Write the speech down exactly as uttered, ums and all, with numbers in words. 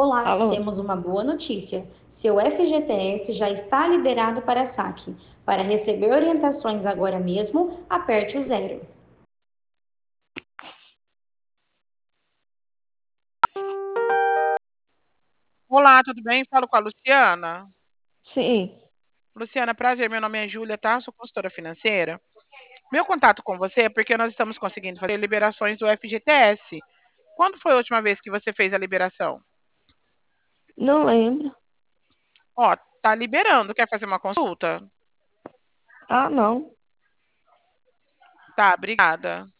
Olá, Alô? temos uma boa notícia. Seu F G T S já está liberado para saque. Para receber orientações agora mesmo, aperte o zero. Olá, tudo bem? Falo com a Luciana. Sim. Luciana, prazer, meu nome é Júlia, tá? Sou consultora financeira. Meu contato com você é porque nós estamos conseguindo fazer liberações do F G T S. Quando foi a última vez que você fez a liberação? Não lembro. Ó, tá liberando. Quer fazer uma consulta? Ah, não. Tá, obrigada.